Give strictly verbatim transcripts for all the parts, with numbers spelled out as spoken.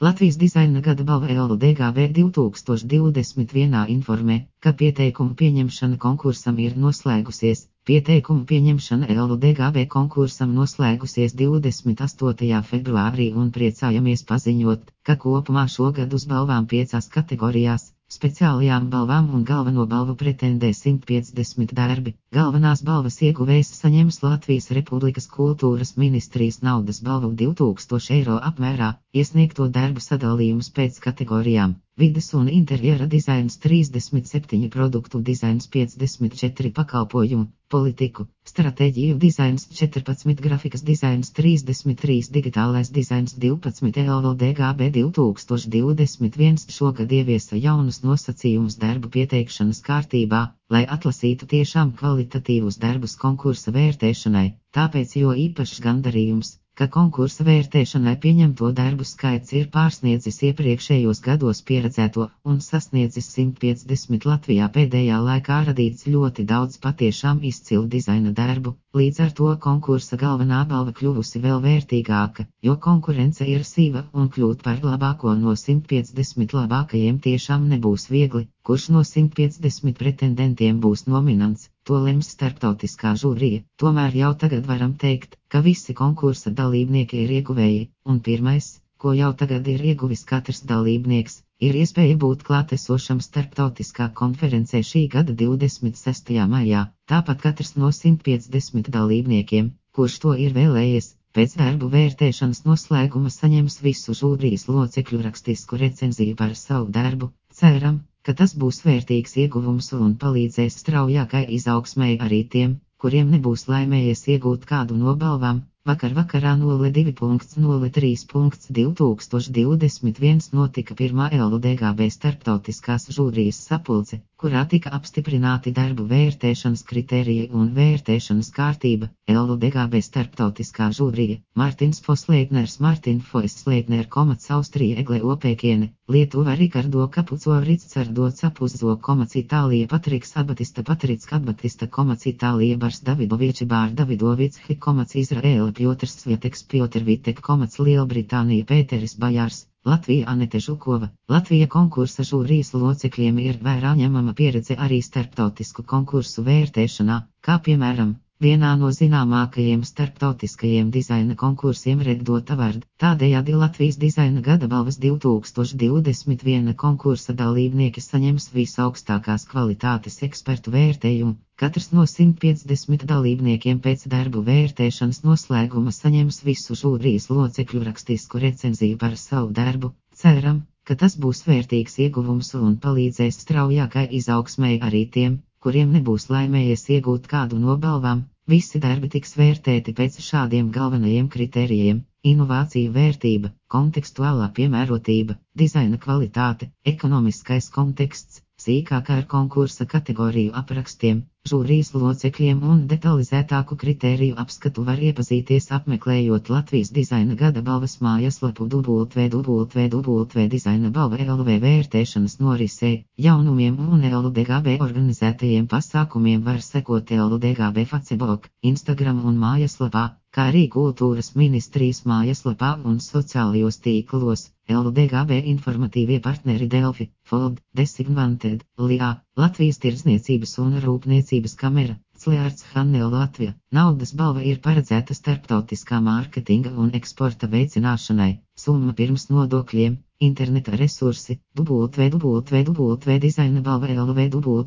Latvijas dizaina gada balva L D G B divtūkstoš divdesmit viens informē, ka pieteikumu pieņemšana konkursam ir noslēgusies. Pieteikumu pieņemšana L D G B konkursam noslēgusies divdesmit astotajā februārī un priecājamies paziņot, ka kopumā šogad uz balvām piecās kategorijās, speciālajām balvām un galveno balvu pretendē simt piecdesmit darbi. Galvenās balvas ieguvējs saņems Latvijas Republikas kultūras ministrijas naudas balvu divtūkstoši eiro apmērā, iesniegto darbu sadalījums pēc kategorijām. Vides un interjera dizains trīsdesmit septiņi, produktu dizains piecdesmit četri, pakalpojumu, politiku, stratēģiju dizains četrpadsmit, grafikas dizains trīsdesmit trīs, digitālais dizains divpadsmit. L D G B divtūkstoš divdesmit viens šogad ieviesa jaunus nosacījumus darbu pieteikšanas kārtībā, lai atlasītu tiešām kvalitatīvus darbus konkursa vērtēšanai, tāpēc jo īpašs gandarījums, ka konkursa vērtēšanai pieņemto darbu skaits ir pārsniedzis iepriekšējos gados pieredzēto un sasniedzis simt piecdesmit. Latvijā pēdējā laikā radīts ļoti daudz patiešām izcilu dizaina darbu, līdz ar to konkursa galvenā balva kļuvusi vēl vērtīgāka, jo konkurence ir sīva un kļūt par labāko no simt piecdesmit labākajiem tiešām nebūs viegli. Kurš no simt piecdesmit pretendentiem būs nominants, to lems starptautiskā žūrija. Tomēr jau tagad varam teikt, ka visi konkursa dalībnieki ir ieguvēji, un pirmais, ko jau tagad ir ieguvis katrs dalībnieks, ir iespēja būt klātesošam starptautiskā konferencē šī gada divdesmit sestajā maijā. Tāpat katrs no simt piecdesmit dalībniekiem, kurš to ir vēlējies, pēc darbu vērtēšanas noslēguma saņems visu žūrijas locekļu rakstisku recenziju par savu darbu. Ceram, ka tas būs vērtīgs ieguvums un palīdzēs straujākai izaugsmai arī tiem, kuriem nebūs laimējies iegūt kādu no balvām. Vakar vakarā nulle divi nulle trīs divtūkstoš divdesmit viens notika pirmā L D G B starptautiskās žūrijas sapulce, kurā tika apstiprināti darbu vērtēšanas kritēriji un vērtēšanas kārtība. L D G B starptautiskā žūrija: Martins Foslētners, Martin Foslētner, komats Austrija, Egle Opēkiene, Lietuva, Rikardo Kapuco, Ricardo Capuzzo, komats Itālija, Patriks Abatista, Patriks Abatista, komats Itālija, Bars Davidoviči, Bār Davidovics, komats Izraēla, Piotrs Svieteks, Piotr Vitek, komats Lielbritānija, Pēteris Bajārs, Latvija, Anete Žukova. Latvija konkursa žūrijas locekļiem ir vērā ņemama pieredze arī starptautisku konkursu vērtēšanā, kā piemēram, vienā no zināmākajiem starptautiskajiem dizaina konkursiem Red Dot Award. Tādējādi Latvijas dizaina gada balvas divtūkstoš divdesmit viens konkursa dalībnieki saņems visaugstākās kvalitātes ekspertu vērtējumu. Katrs no simt piecdesmit dalībniekiem pēc darbu vērtēšanas noslēguma saņems visu žūrijas locekļu rakstisku recenziju par savu darbu. Ceram, ka tas būs vērtīgs ieguvums un palīdzēs straujākai izaugsmai arī tiem, kuriem nebūs laimējies iegūt kādu no balvām. Visi darbi tiks vērtēti pēc šādiem galvenajiem kritērijiem: inovāciju vērtība, kontekstuālā piemērotība, dizaina kvalitāte, ekonomiskais konteksts. Sīkāk ar konkursa kategoriju aprakstiem, žūrijas locekļiem un detalizētāku kritēriju apskatu var iepazīties apmeklējot Latvijas dizaina gada balvas mājaslapu w w w dizaina balva L V vērtēšanas norisei. Jaunumiem un L D G B organizētajiem pasākumiem var sekot L D G B Facebook, Instagram un mājaslapā, kā arī kultūras ministrijas mājaslapā un sociālajos tīklos. L D G B informatīvie partneri Delfi, Fold, Desigvanted, L I A, Latvijas Tirdzniecības un Rūpniecības kamera, Clērts Hannel Latvija. Naudas balva ir paredzēta starptautiskā mārketinga un eksporta veicināšanai. Summa pirms nodokļiem. Interneta resursi: w w w dizaina balva L V, w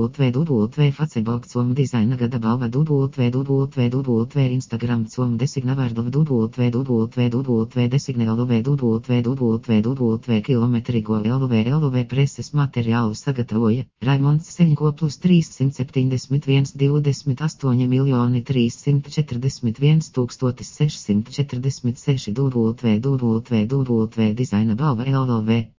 w w Facebook com dizaina gada balva, w w w Instagram com designa vārdla, w w w designa L V, w w w kilometrigo L V. L V preses materiālu sagatavoja Raimonds Seņko plus trīsimt septiņdesmit viens divdesmit astoņi miljoni trīsimt četrdesmit viens tūkstotis sešsimt četrdesmit seši. w w w dizaina balva L V.